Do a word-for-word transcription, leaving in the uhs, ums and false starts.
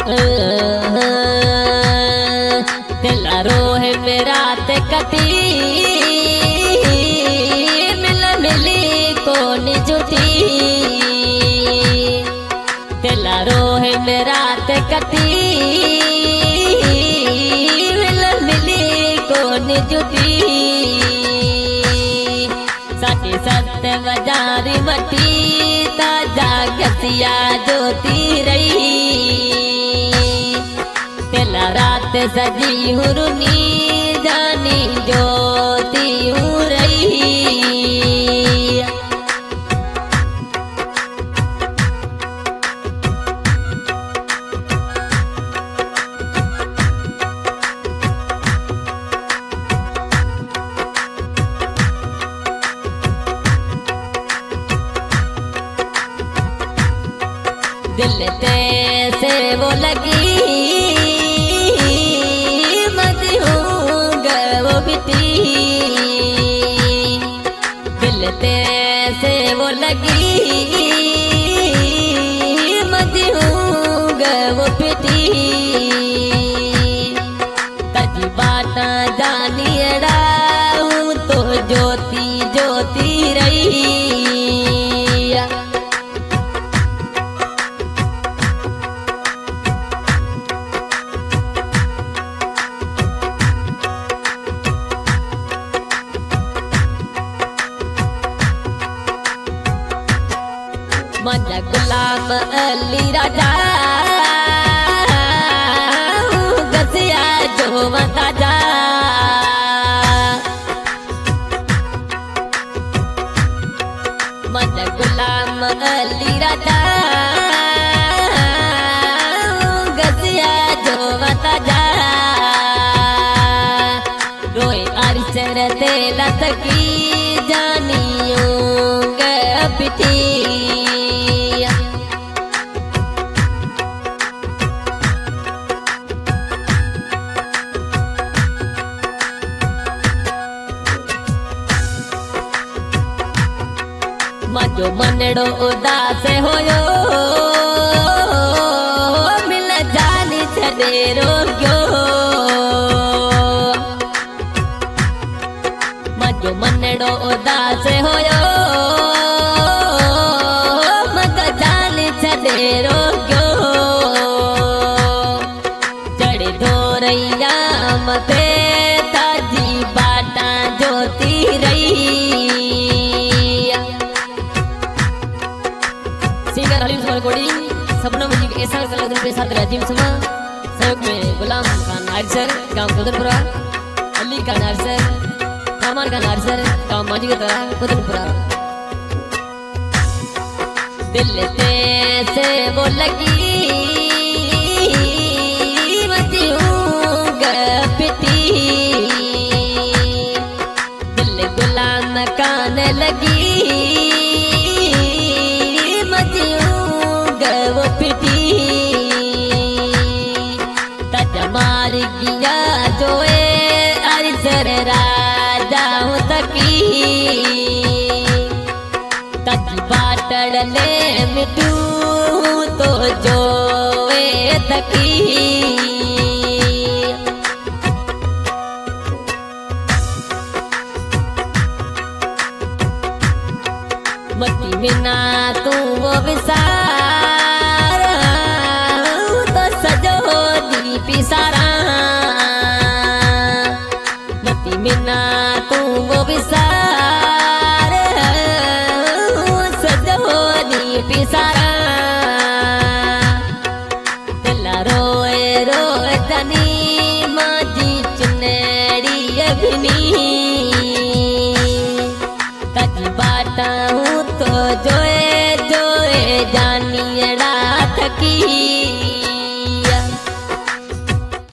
दिला रोहे मेरा ते कटी मिल मिली कोनी जुटी दिला रोहे मेरा ते कटी मिल मिली कोनी जुटी साथी सत्य बजारी मटी ताजा गसिया जोती रही तेला रात सजी हुरुनी जानी जोती हूँ रही दिल ते से वो लगी मत होगा वो बिटी दिल ते से वो लगी मत होगा वो पिटी तजी बाटा जानी अड़ा हूँ तो ज्योति ज्योति रही मजा गुलाम अली राजा गसिया जो ताजा मजा गुलाम अली राजा गसिया जो ताजा रोए अरिसर तेला तकी जानियों पिटी मजो मनड़ो उदास होयो मिल जानी छड़े रोग्यो मजो मनड़ो उदास होयो मग जानी छड़े रोग्यो चढ़े धोरैया मते ताजी बाटा जोती रही सपना म्यूजिक ऐसा कलाकार के साथ राजीव सुमा सहयोग में गुलाम खान आरसर गांव कुदनपुरा अली खान आरसर कामर खान आरसर गांव माजी का तरह कुदनपुरा दिल ते से वो लगी मती हूँ पिटी दिल गुलाम कान लगी वो पिटी तजा मार गया जो अरिसर राजा हूँ तकी तजी बाटड़ ले मिटू तो जो तकी मती बिना तू वो विसार तो सजो दीपी सारा मती बिना तू वो विसार सजो दीपी सारा दिला रोए रोए तनी माजी चुनरी अभिनी तजी बाटा हूँ तो जो